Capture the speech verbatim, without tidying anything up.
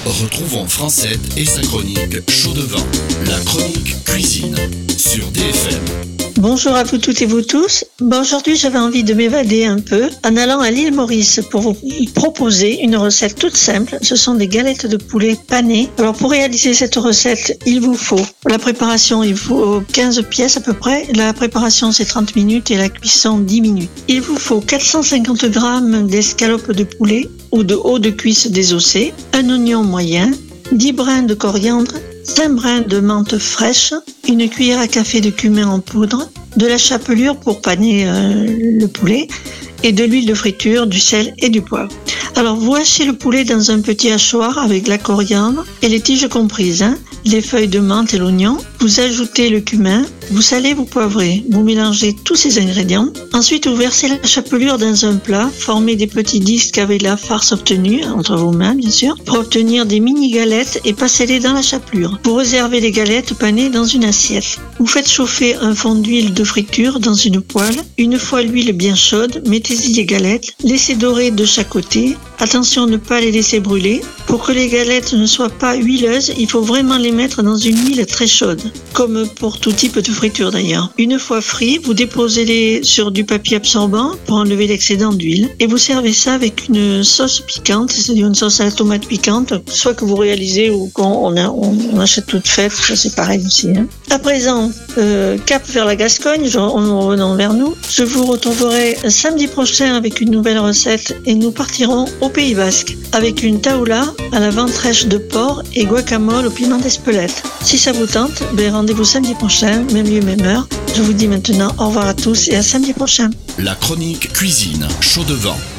Retrouvons Francette et sa chronique Chaud devant, la chronique cuisine sur D F M. Bonjour à vous toutes et vous tous. Bon, aujourd'hui, j'avais envie de m'évader un peu en allant à l'île Maurice pour vous proposer une recette toute simple. Ce sont des galettes de poulet panées. Alors, pour réaliser cette recette, il vous faut, pour la préparation, il faut quinze pièces à peu près. La préparation, c'est trente minutes et la cuisson, dix minutes. Il vous faut quatre cent cinquante grammes d'escalopes de poulet ou de haut de cuisse désossé, un oignon moyen, dix brins de coriandre, cinq brins de menthe fraîche, une cuillère à café de cumin en poudre, de la chapelure pour paner euh, le poulet et de l'huile de friture, du sel et du poivre. Alors vous hachez le poulet dans un petit hachoir avec la coriandre et les tiges comprises, hein, les feuilles de menthe et l'oignon. Vous ajoutez le cumin, vous salez, vous poivrez, vous mélangez tous ces ingrédients. Ensuite, vous versez la chapelure dans un plat, formez des petits disques avec la farce obtenue, entre vos mains bien sûr, pour obtenir des mini galettes et passez-les dans la chapelure. Vous réservez les galettes panées dans une assiette. Vous faites chauffer un fond d'huile de friture dans une poêle. Une fois l'huile bien chaude, mettez-y les galettes, laissez dorer de chaque côté. Attention à ne pas les laisser brûler. Pour que les galettes ne soient pas huileuses, il faut vraiment les mettre dans une huile très chaude, comme pour tout type de friture d'ailleurs. Une fois frits, vous déposez-les sur du papier absorbant pour enlever l'excédent d'huile et vous servez ça avec une sauce piquante, c'est-à-dire une sauce à la tomate piquante, soit que vous réalisez ou qu'on on, on achète toute faite, ça c'est pareil aussi. Hein. À présent, euh, cap vers la Gascogne, en revenant vers nous, je vous retrouverai samedi prochain avec une nouvelle recette et nous partirons au Pays Basque avec une taoula à la ventrèche de porc et guacamole au piment d'Espelette. Si ça vous tente, ben rendez-vous samedi prochain, même lieu, même heure. Je vous dis maintenant au revoir à tous et à samedi prochain. La chronique cuisine Chaud devant.